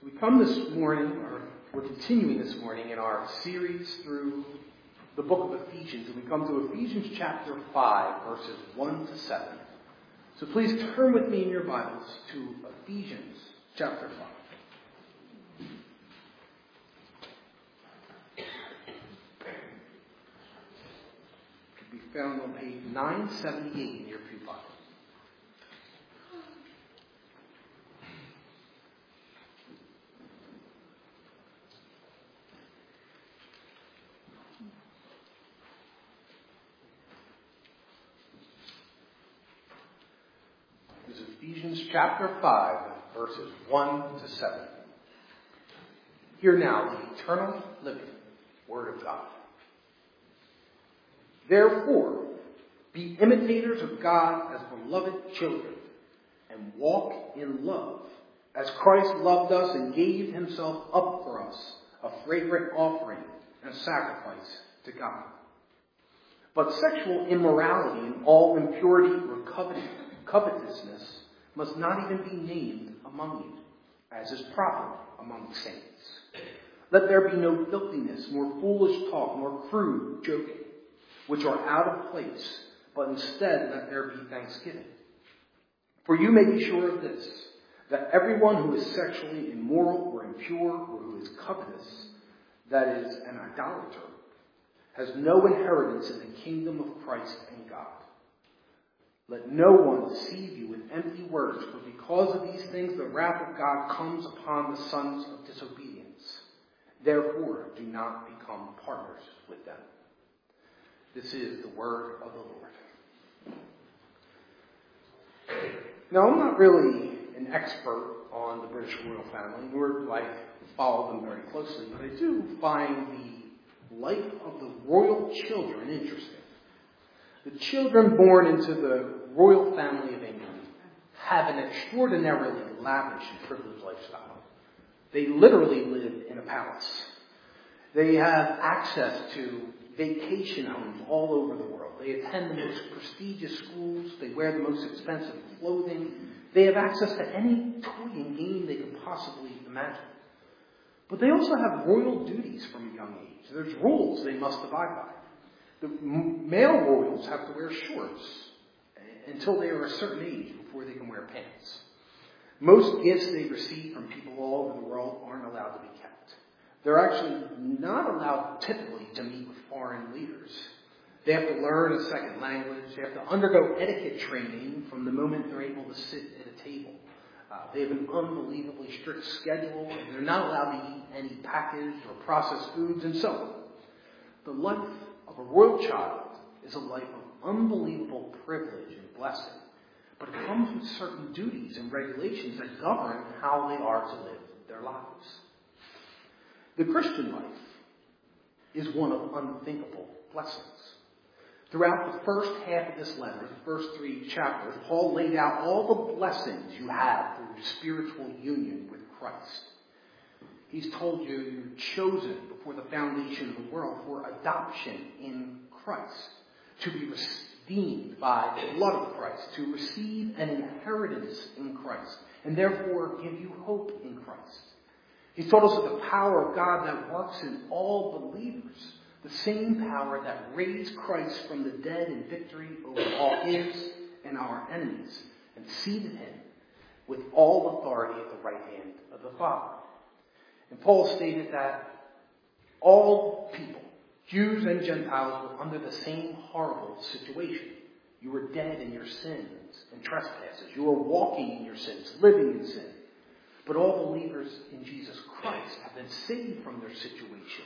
So we come this morning, or we're continuing this morning in our series through the book of Ephesians, and we come to Ephesians chapter 5, verses 1 to 7. So please turn with me in your Bibles to Ephesians chapter 5. It can be found on page 978 in your pew Bible. Ephesians chapter 5, verses 1 to 7. Hear now the eternal living Word of God. Therefore, be imitators of God as beloved children, and walk in love, as Christ loved us and gave himself up for us, a fragrant offering and sacrifice to God. But sexual immorality and all impurity or covetousness must not even be named among you, as is proper among the saints. Let there be no filthiness, nor foolish talk, nor crude joking, which are out of place, but instead let there be thanksgiving. For you may be sure of this, that everyone who is sexually immoral or impure, or who is covetous, that is, an idolater, has no inheritance in the kingdom of Christ and God. Let no one deceive you with empty words, for because of these things the wrath of God comes upon the sons of disobedience. Therefore, do not become partners with them. This is the word of the Lord. Now, I'm not really an expert on the British royal family, nor do I follow them very closely, but I do find the life of the royal children interesting. The children born into the royal family of England have an extraordinarily lavish and privileged lifestyle. They literally live in a palace. They have access to vacation homes all over the world. They attend the most prestigious schools. They wear the most expensive clothing. They have access to any toy and game they could possibly imagine. But they also have royal duties from a young age. There's rules they must abide by. The male royals have to wear shorts until they are a certain age before they can wear pants. Most gifts they receive from people all over the world aren't allowed to be kept. They're actually not allowed typically to meet with foreign leaders. They have to learn a second language. They have to undergo etiquette training from the moment they're able to sit at a table. They have an unbelievably strict schedule, and they're not allowed to eat any packaged or processed foods, and so on. The life of a royal child is a life of unbelievable privilege and blessing, but it comes with certain duties and regulations that govern how they are to live their lives. The Christian life is one of unthinkable blessings. Throughout the first half of this letter, the first 3 chapters, Paul laid out all the blessings you have through spiritual union with Christ. He's told you you're chosen before the foundation of the world for adoption in Christ, to be redeemed by the blood of Christ, to receive an inheritance in Christ, and therefore give you hope in Christ. He's told us of the power of God that works in all believers, the same power that raised Christ from the dead in victory over all his and our enemies, and seated him with all authority at the right hand of the Father. And Paul stated that all people, Jews and Gentiles, were under the same horrible situation. You were dead in your sins and trespasses. You were walking in your sins, living in sin. But all believers in Jesus Christ have been saved from their situation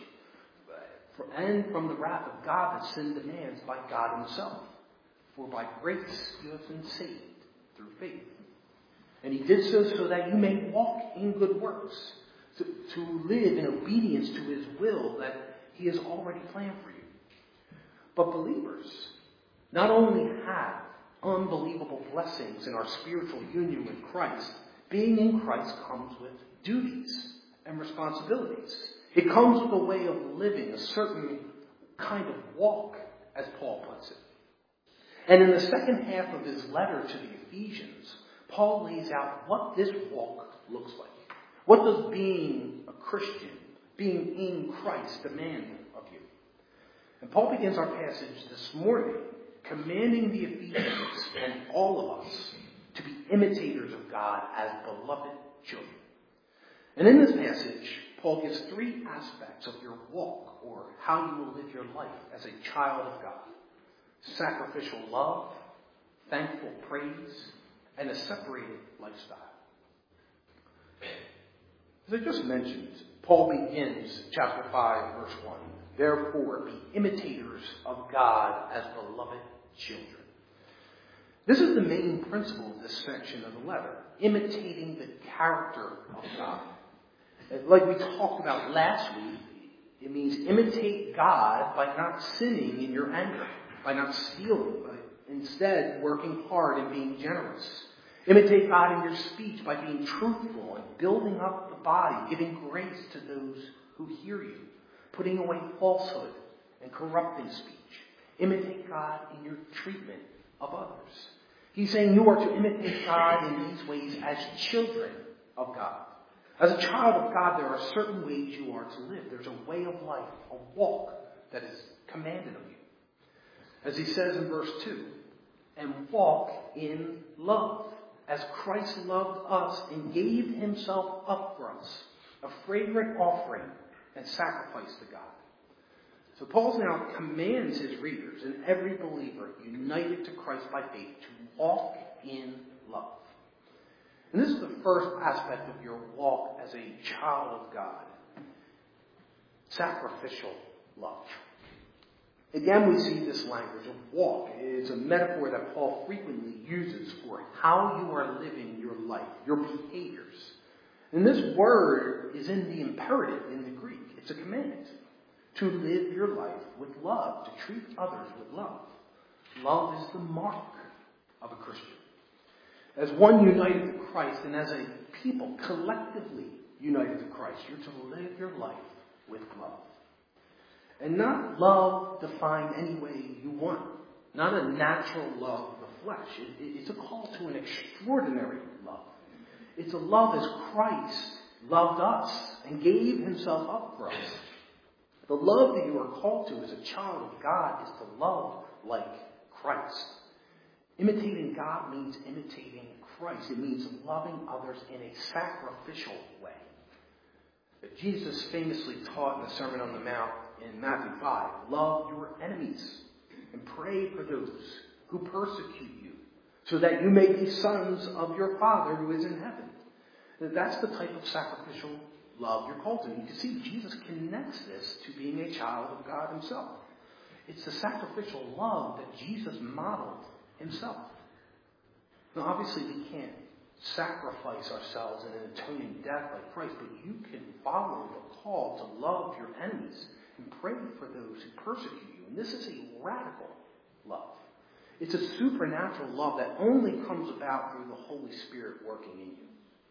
and from the wrath of God that sin demands by God himself. For by grace you have been saved through faith. And he did so that you may walk in good works, to live in obedience to his will that he has already planned for you. But believers not only have unbelievable blessings in our spiritual union with Christ, being in Christ comes with duties and responsibilities. It comes with a way of living, a certain kind of walk, as Paul puts it. And in the second half of his letter to the Ephesians, Paul lays out what this walk looks like. What does being a Christian, being in Christ, demand of you? And Paul begins our passage this morning commanding the Ephesians and all of us to be imitators of God as beloved children. And in this passage, Paul gives three aspects of your walk, or how you will live your life as a child of God: sacrificial love, thankful praise, and a separated lifestyle. As I just mentioned, Paul begins chapter 5, verse 1. Therefore, be imitators of God as beloved children. This is the main principle of this section of the letter, imitating the character of God. Like we talked about last week, it means imitate God by not sinning in your anger, by not stealing, by instead working hard and being generous. Imitate God in your speech by being truthful and building up the body, giving grace to those who hear you, putting away falsehood and corrupting speech. Imitate God in your treatment of others. He's saying you are to imitate God in these ways as children of God. As a child of God, there are certain ways you are to live. There's a way of life, a walk that is commanded of you. As he says in verse 2, and walk in love, as Christ loved us and gave himself up for us, a fragrant offering and sacrifice to God. So Paul now commands his readers and every believer united to Christ by faith to walk in love. And this is the first aspect of your walk as a child of God. Sacrificial love. Again, we see this language of walk. It's a metaphor that Paul frequently uses for how you are living your life, your behaviors. And this word is in the imperative in the Greek. It's a command to live your life with love, to treat others with love. Love is the mark of a Christian. As one united to Christ and as a people collectively united to Christ, you're to live your life with love. And not love defined any way you want. Not a natural love of the flesh. It's a call to an extraordinary love. It's a love as Christ loved us and gave himself up for us. The love that you are called to as a child of God is to love like Christ. Imitating God means imitating Christ. It means loving others in a sacrificial way. Jesus famously taught in the Sermon on the Mount in Matthew 5, love your enemies and pray for those who persecute you, so that you may be sons of your Father who is in heaven. That's the type of sacrificial love you're called to. You can see Jesus connects this to being a child of God himself. It's the sacrificial love that Jesus modeled himself. Now, obviously, we can't sacrifice ourselves in an atoning death like Christ, but you can follow the call to love your enemies and pray for those who persecute you. And this is a radical love. It's a supernatural love that only comes about through the Holy Spirit working in you.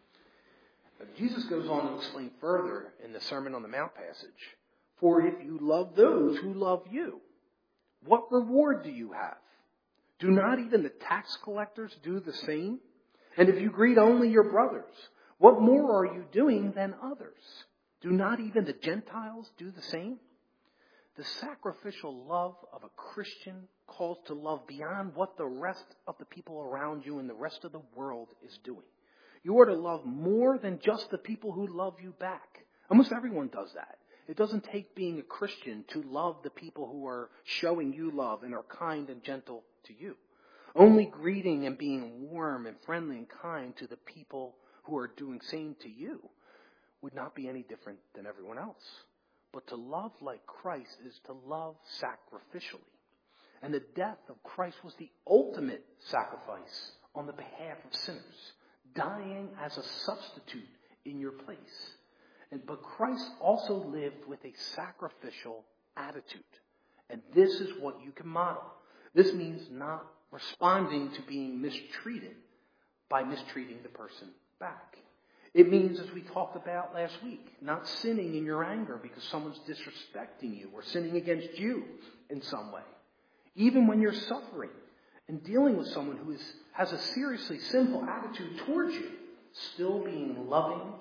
Now, Jesus goes on to explain further in the Sermon on the Mount passage, for if you love those who love you, what reward do you have? Do not even the tax collectors do the same? And if you greet only your brothers, what more are you doing than others? Do not even the Gentiles do the same? The sacrificial love of a Christian calls to love beyond what the rest of the people around you and the rest of the world is doing. You are to love more than just the people who love you back. Almost everyone does that. It doesn't take being a Christian to love the people who are showing you love and are kind and gentle to you. Only greeting and being warm and friendly and kind to the people who are doing same to you would not be any different than everyone else. But to love like Christ is to love sacrificially. And the death of Christ was the ultimate sacrifice on the behalf of sinners, dying as a substitute in your place. But Christ also lived with a sacrificial attitude. And this is what you can model. This means not responding to being mistreated by mistreating the person back. It means, as we talked about last week, not sinning in your anger because someone's disrespecting you or sinning against you in some way. Even when you're suffering and dealing with someone who has a seriously sinful attitude towards you, still being loving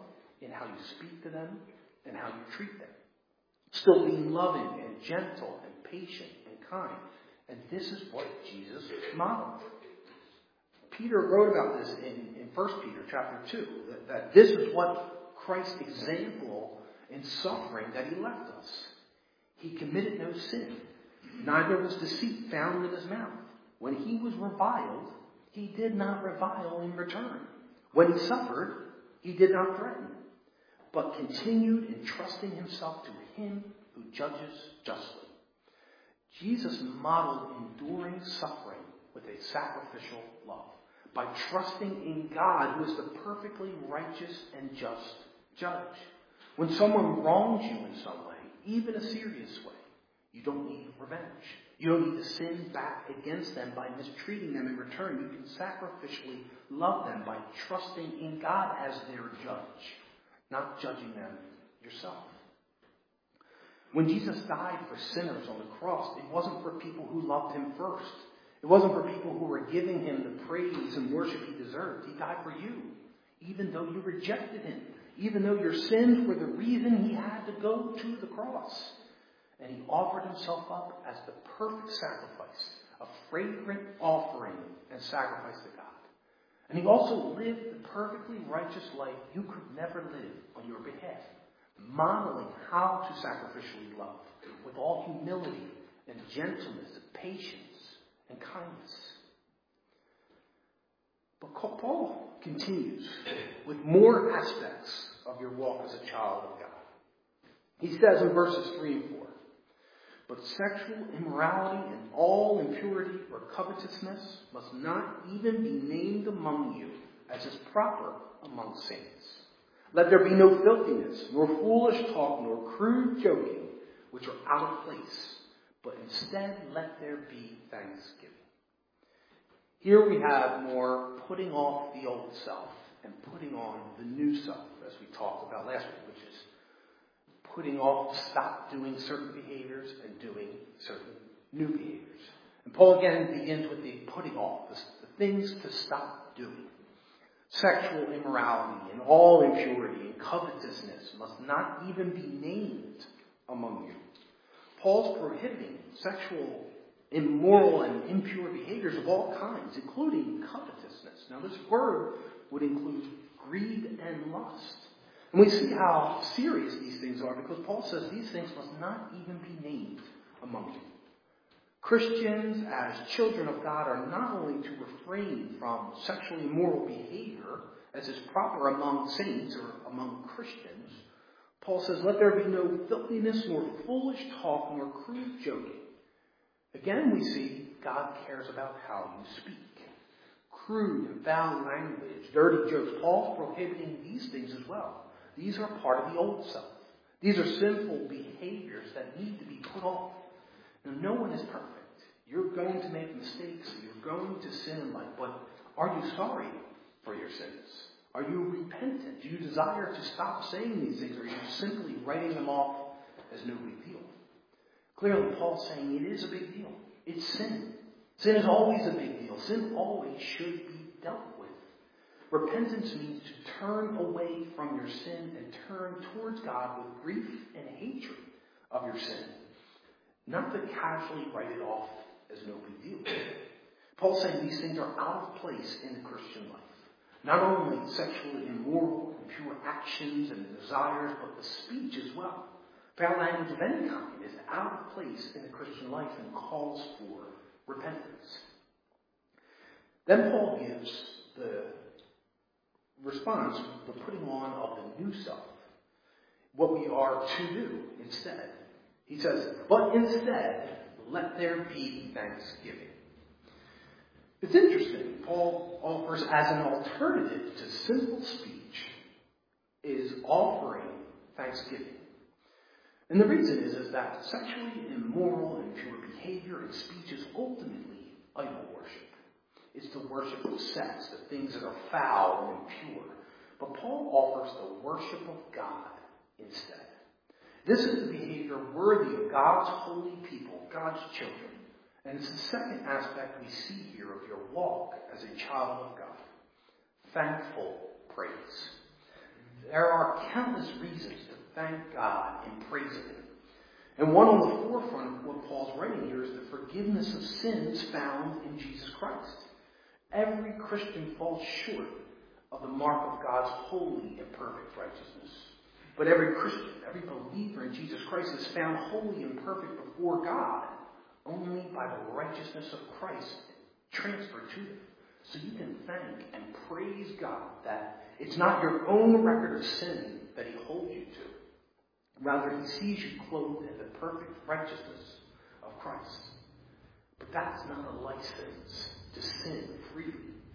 in how you speak to them and how you treat them. Still being loving and gentle and patient and kind. And this is what Jesus modeled. Peter wrote about this in 1 Peter chapter 2, that this is what Christ's example in suffering that he left us. He committed no sin, neither was deceit found in his mouth. When he was reviled, he did not revile in return. When he suffered, he did not threaten, but continued entrusting himself to him who judges justly. Jesus modeled enduring suffering with a sacrificial love by trusting in God, who is the perfectly righteous and just judge. When someone wrongs you in some way, even a serious way, you don't need revenge. You don't need to sin back against them by mistreating them in return. You can sacrificially love them by trusting in God as their judge, not judging them yourself. When Jesus died for sinners on the cross, it wasn't for people who loved him first. It wasn't for people who were giving him the praise and worship he deserved. He died for you, even though you rejected him, even though your sins were the reason he had to go to the cross. And he offered himself up as the perfect sacrifice, a fragrant offering and sacrifice to God. And he also lived the perfectly righteous life you could never live on your behalf, modeling how to sacrificially love with all humility and gentleness and patience and kindness. But Paul continues with more aspects of your walk as a child of God. He says in verses 3 and 4, but sexual immorality and all impurity or covetousness must not even be named among you, as is proper among saints. Let there be no filthiness, nor foolish talk, nor crude joking, which are out of place, but instead let there be thanksgiving. Here we have more putting off the old self and putting on the new self, as we talked about last week, which is putting off, stop doing certain behaviors and doing certain new behaviors. And Paul again begins with the putting off, the things to stop doing. Sexual immorality and all impurity and covetousness must not even be named among you. Paul's prohibiting sexual, immoral, and impure behaviors of all kinds, including covetousness. Now, this word would include greed and lust. And we see how serious these things are because Paul says these things must not even be named among you. Christians, as children of God, are not only to refrain from sexually immoral behavior, as is proper among saints or among Christians. Paul says, let there be no filthiness, nor foolish talk, nor crude joking. Again, we see God cares about how you speak. Crude and foul language, dirty jokes. Paul's prohibiting these things as well. These are part of the old self. These are sinful behaviors that need to be put off. Now, no one is perfect. You're going to make mistakes. You're going to sin in life. But are you sorry for your sins? Are you repentant? Do you desire to stop saying these things? Or are you simply writing them off as no big deal? Clearly, Paul's saying it is a big deal. It's sin. Sin is always a big deal. Sin always should be dealt with. Repentance means to turn away from your sin and turn towards God with grief and hatred of your sin. Not to casually write it off as no big deal. Paul's saying these things are out of place in the Christian life. Not only sexually immoral, impure actions and desires, but the speech as well. Foul language of any kind is out of place in the Christian life and calls for repentance. Then Paul gives the response, the putting on of the new self. What we are to do instead. He says, but instead, let there be thanksgiving. It's interesting. Paul offers as an alternative to simple speech is offering thanksgiving. And the reason is that sexually immoral and impure behavior and speech is ultimately idol worship. It's the worship of sex, the things that are foul and impure. But Paul offers the worship of God instead. This is the behavior worthy of God's holy people, God's children. And it's the second aspect we see here of your walk as a child of God. Thankful praise. There are countless reasons to thank God and praise Him. And one on the forefront of what Paul's writing here is the forgiveness of sins found in Jesus Christ. Every Christian falls short of the mark of God's holy and perfect righteousness. But every Christian, every believer in Jesus Christ is found holy and perfect before God only by the righteousness of Christ transferred to them. So you can thank and praise God that it's not your own record of sin that He holds you to. Rather, He sees you clothed in the perfect righteousness of Christ. But that's not a license to sin freely.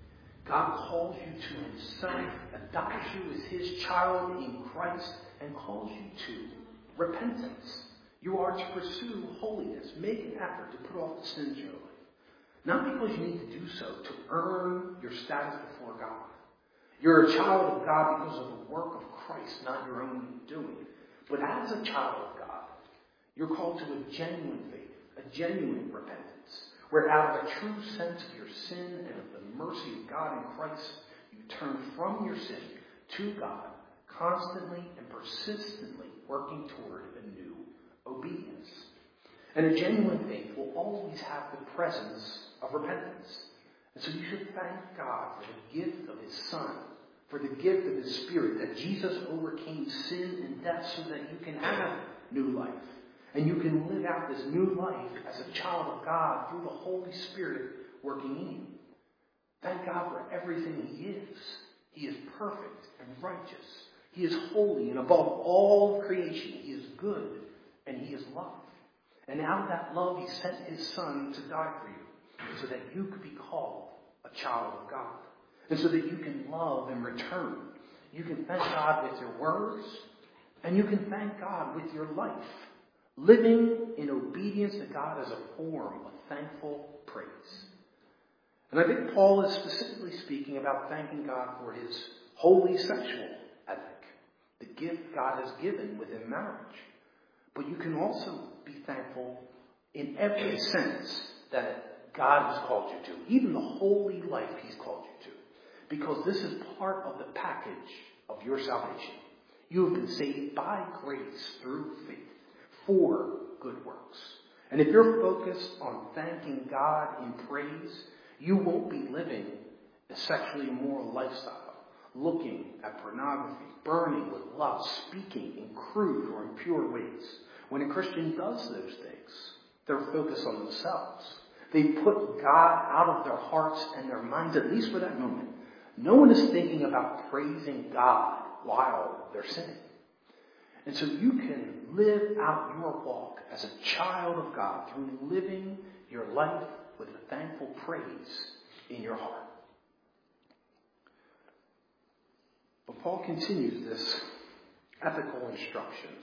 God calls you to Himself, adopts you as His child in Christ, and calls you to repentance. You are to pursue holiness. Make an effort to put off the sins in your life. Not because you need to do so to earn your status before God. You're a child of God because of the work of Christ, not your own doing. But as a child of God, you're called to a genuine faith, a genuine repentance, where out of a true sense of your sin and of the mercy of God in Christ, you turn from your sin to God, constantly and persistently working toward a new obedience. And a genuine faith will always have the presence of repentance. And so you should thank God for the gift of His Son, for the gift of His Spirit, that Jesus overcame sin and death so that you can have new life. And you can live out this new life as a child of God through the Holy Spirit working in you. Thank God for everything He is. He is perfect and righteous. He is holy, and above all creation, He is good and He is love. And out of that love, He sent His Son to die for you so that you could be called a child of God. And so that you can love in return. You can thank God with your words, and you can thank God with your life. Living in obedience to God is a form of thankful praise. And I think Paul is specifically speaking about thanking God for His holy sexual ethic, the gift God has given within marriage. But you can also be thankful in every sense that God has called you to, even the holy life He's called you to, because this is part of the package of your salvation. You have been saved by grace through faith for good works. And if you're focused on thanking God in praise, you won't be living a sexually immoral lifestyle, looking at pornography, burning with lust, speaking in crude or impure ways. When a Christian does those things, they're focused on themselves. They put God out of their hearts and their minds, at least for that moment. No one is thinking about praising God while they're sinning. And so you can live out your walk as a child of God through living your life with a thankful praise in your heart. But Paul continues this ethical instructions.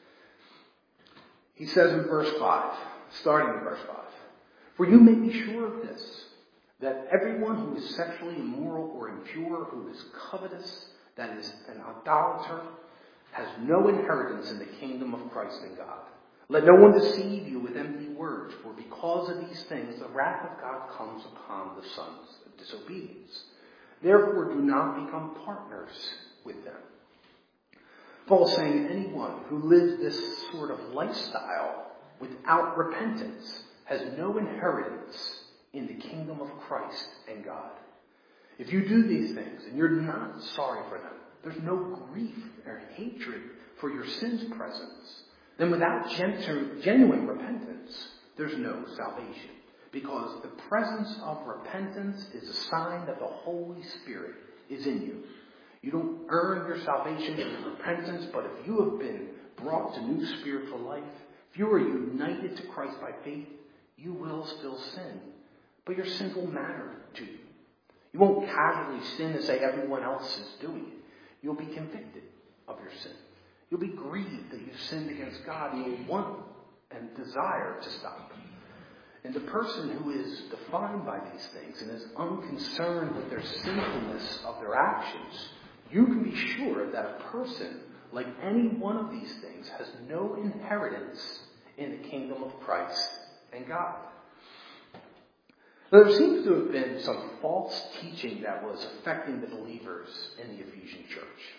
He says in verse 5, starting in verse 5, "For you may be sure of this, that everyone who is sexually immoral or impure, who is covetous, that is an idolater, has no inheritance in the kingdom of Christ and God. Let no one deceive you with empty words, for because of these things the wrath of God comes upon the sons of disobedience. Therefore do not become partners with them." Paul is saying anyone who lives this sort of lifestyle without repentance has no inheritance in the kingdom of Christ and God. If you do these things and you're not sorry for them, there's no grief or hatred for your sin's presence, then without genuine repentance, there's no salvation. Because the presence of repentance is a sign that the Holy Spirit is in you. You don't earn your salvation through repentance, but if you have been brought to new spiritual life, if you are united to Christ by faith, you will still sin. But your sin will matter to you. You won't casually sin and say everyone else is doing it. You'll be convicted of your sin. You'll be grieved that you've sinned against God, and you'll want and desire to stop. And the person who is defined by these things and is unconcerned with their sinfulness of their actions, you can be sure that a person, like any one of these things, has no inheritance in the kingdom of Christ and God. Now, there seems to have been some false teaching that was affecting the believers in the Ephesian church.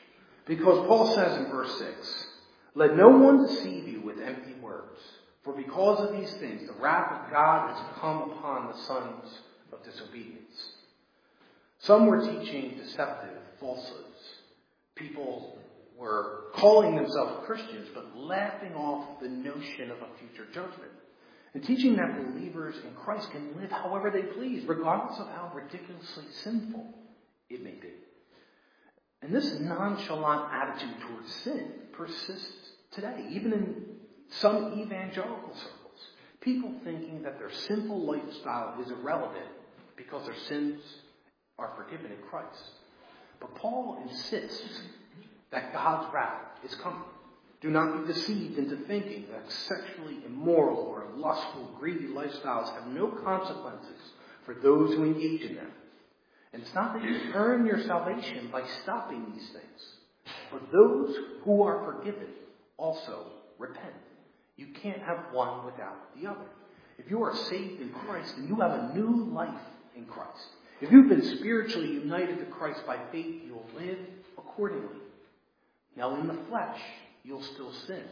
Because Paul says in verse 6, "Let no one deceive you with empty words, for because of these things the wrath of God has come upon the sons of disobedience." Some were teaching deceptive falsehoods. People were calling themselves Christians, but laughing off the notion of a future judgment, and teaching that believers in Christ can live however they please, regardless of how ridiculously sinful it may be. And this nonchalant attitude towards sin persists today, even in some evangelical circles. People thinking that their sinful lifestyle is irrelevant because their sins are forgiven in Christ. But Paul insists that God's wrath is coming. Do not be deceived into thinking that sexually immoral or lustful, greedy lifestyles have no consequences for those who engage in them. And it's not that you earn your salvation by stopping these things, but those who are forgiven also repent. You can't have one without the other. If you are saved in Christ, then you have a new life in Christ. If you've been spiritually united to Christ by faith, you'll live accordingly. Now in the flesh, you'll still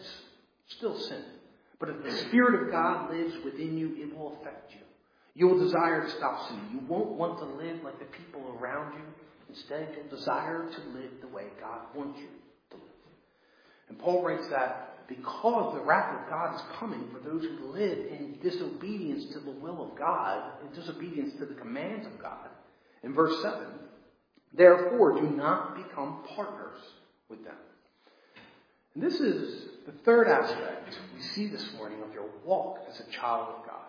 sin. But if the Spirit of God lives within you, it will affect you. You will desire to stop sinning. You won't want to live like the people around you. Instead, you'll desire to live the way God wants you to live. And Paul writes that because the wrath of God is coming for those who live in disobedience to the will of God, in disobedience to the commands of God. In verse 7, "Therefore, do not become partners with them." And this is the third aspect we see this morning of your walk as a child of God.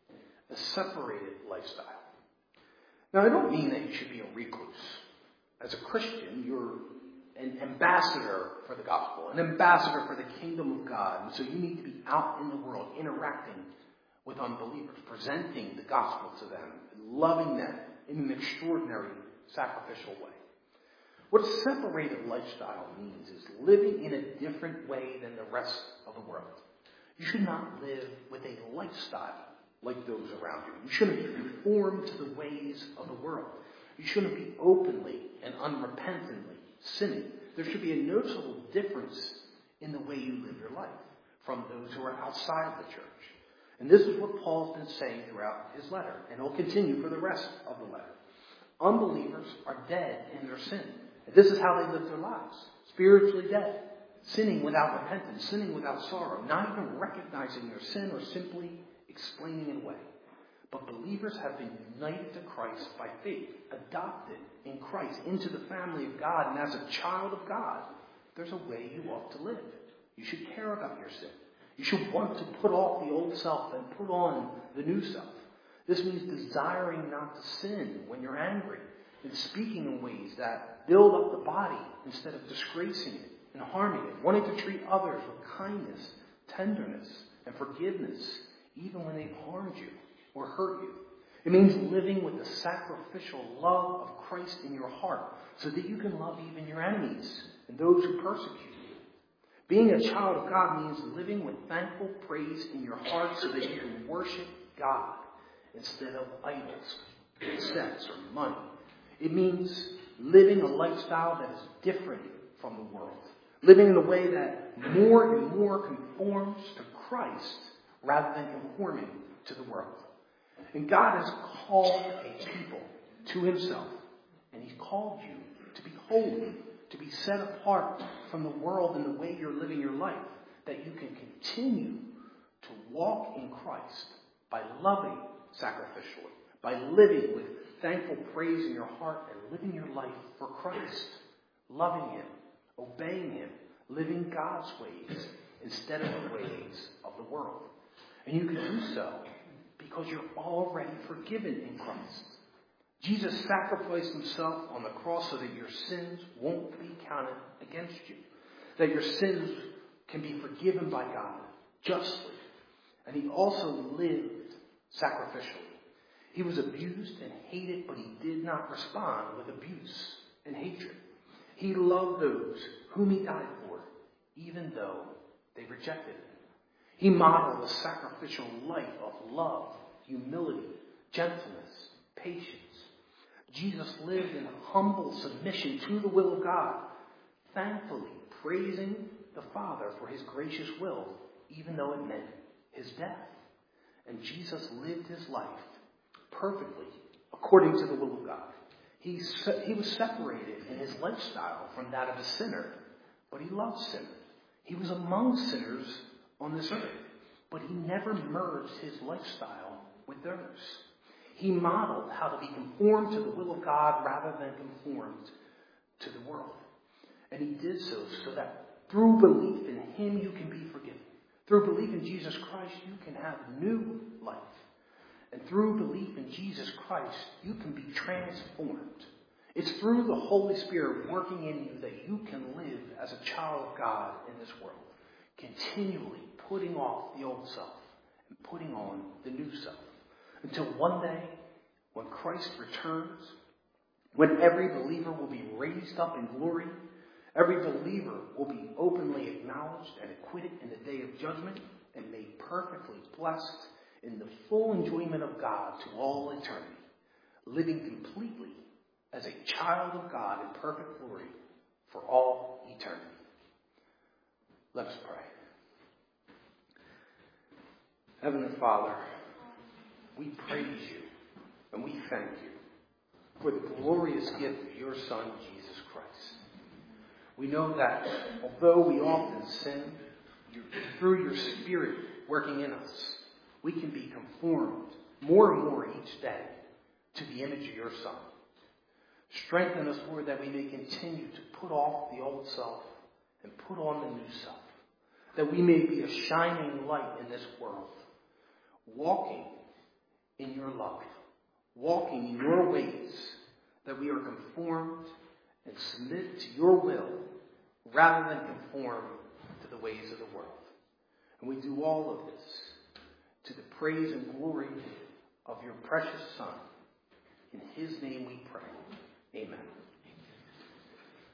A separated lifestyle. Now, I don't mean that you should be a recluse. As a Christian, you're an ambassador for the gospel, an ambassador for the kingdom of God. And so you need to be out in the world, interacting with unbelievers, presenting the gospel to them, loving them in an extraordinary, sacrificial way. What a separated lifestyle means is living in a different way than the rest of the world. You should not live with a lifestyle like those around you. You shouldn't be conformed to the ways of the world. You shouldn't be openly and unrepentantly sinning. There should be a noticeable difference in the way you live your life from those who are outside of the church. And this is what Paul's been saying throughout his letter, and he'll continue for the rest of the letter. Unbelievers are dead in their sin. And this is how they live their lives. Spiritually dead. Sinning without repentance, sinning without sorrow, not even recognizing their sin or simply explaining it away. But believers have been united to Christ by faith, adopted in Christ into the family of God, and as a child of God, there's a way you ought to live. You should care about your sin. You should want to put off the old self and put on the new self. This means desiring not to sin when you're angry, and speaking in ways that build up the body instead of disgracing it and harming it, wanting to treat others with kindness, tenderness, and forgiveness, even when they've harmed you or hurt you. It means living with the sacrificial love of Christ in your heart so that you can love even your enemies and those who persecute you. Being a child of God means living with thankful praise in your heart so that you can worship God instead of idols, sex, or money. It means living a lifestyle that is different from the world. Living in a way that more and more conforms to Christ rather than conforming to the world. And God has called a people to himself. And he's called you to be holy, to be set apart from the world in the way you're living your life, that you can continue to walk in Christ by loving sacrificially, by living with thankful praise in your heart and living your life for Christ, loving him, obeying him, living God's ways instead of the ways of the world. And you can do so because you're already forgiven in Christ. Jesus sacrificed himself on the cross so that your sins won't be counted against you, that your sins can be forgiven by God justly. And he also lived sacrificially. He was abused and hated, but he did not respond with abuse and hatred. He loved those whom he died for, even though they rejected him. He modeled a sacrificial life of love, humility, gentleness, patience. Jesus lived in humble submission to the will of God, thankfully praising the Father for his gracious will, even though it meant his death. And Jesus lived his life perfectly according to the will of God. He was separated in his lifestyle from that of a sinner, but he loved sinners. He was among sinners on this earth, but he never merged his lifestyle with theirs. He modeled how to be conformed to the will of God rather than conformed to the world. And he did so that through belief in him you can be forgiven. Through belief in Jesus Christ you can have new life. And through belief in Jesus Christ you can be transformed. It's through the Holy Spirit working in you that you can live as a child of God in this world, continually putting off the old self and putting on the new self. Until one day, when Christ returns, when every believer will be raised up in glory, every believer will be openly acknowledged and acquitted in the day of judgment and made perfectly blessed in the full enjoyment of God to all eternity, living completely as a child of God in perfect glory for all eternity. Let us pray. Heavenly Father, we praise you and we thank you for the glorious gift of your Son, Jesus Christ. We know that although we often sin, through your Spirit working in us, we can be conformed more and more each day to the image of your Son. Strengthen us, Lord, that we may continue to put off the old self and put on the new self, that we may be a shining light in this world, walking in your love, walking in your ways, that we are conformed and submit to your will rather than conform to the ways of the world. And we do all of this to the praise and glory of your precious Son. In his name we pray. Amen.